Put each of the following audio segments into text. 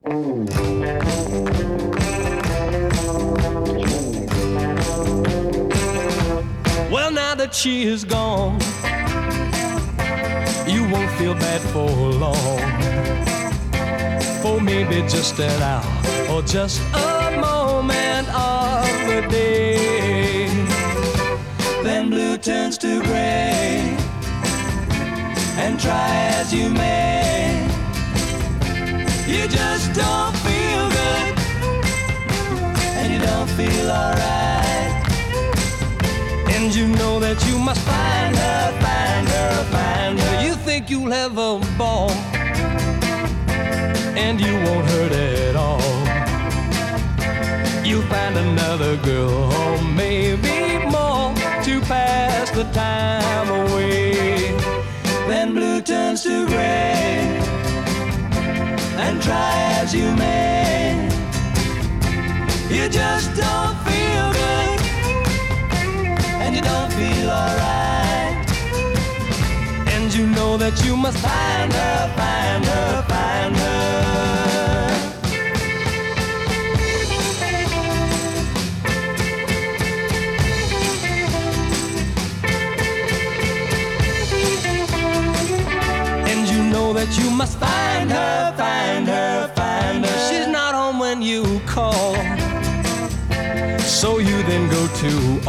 Well, now that she is gone, you won't feel bad for long. For maybe just an hour or just a moment of the day. Then blue turns to gray, and try as you may, you just don't feel good, and you don't feel alright. And you know that you must find her, find her, find her. You think you'll have a ball, and you won't hurt at all. You'll find another girl, or maybe more, to pass the time away. Then blue turns to gray, and try as you may, you just don't feel good, and you don't feel alright. And you know that you must find her, find her, find her. And you know that you must find her, find her, find her. She's not home when you call, so you then go to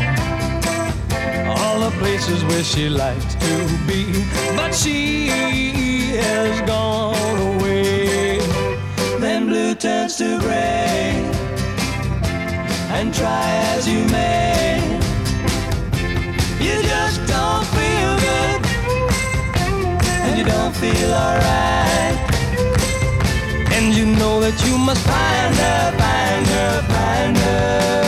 all the places where she likes to be. But she has gone away. Then blue turns to gray, and try as you may, you just don't feel good, and you don't feel alright. And you know that you must find her, find her, find her.